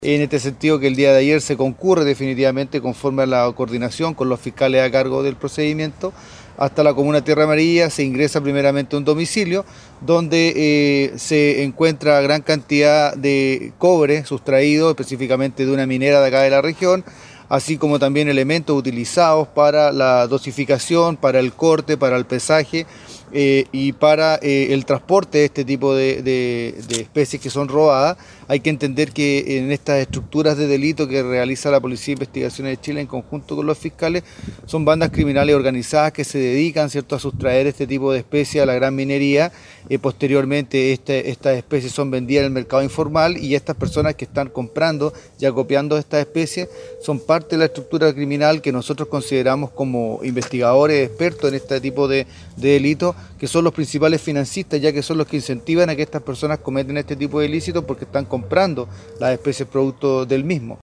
En este sentido que el día de ayer se concurre definitivamente conforme a la coordinación con los fiscales a cargo del procedimiento hasta la comuna Tierra Amarilla. Se ingresa primeramente a un domicilio donde se encuentra gran cantidad de cobre sustraído específicamente de una minera de acá de la región, así como también elementos utilizados para la dosificación, para el corte, para el pesaje y para el transporte de este tipo de especies que son robadas. Hay que entender que en estas estructuras de delito que realiza la Policía de Investigaciones de Chile en conjunto con los fiscales, son bandas criminales organizadas que se dedican, ¿cierto?, a sustraer este tipo de especies a la gran minería. Posteriormente estas especies son vendidas en el mercado informal y estas personas que están comprando y acopiando estas especies son parte de la estructura criminal que nosotros consideramos como investigadores expertos en este tipo de delitos, que son los principales financistas, ya que son los que incentivan a que estas personas cometen este tipo de ilícitos porque están comprando las especies producto del mismo.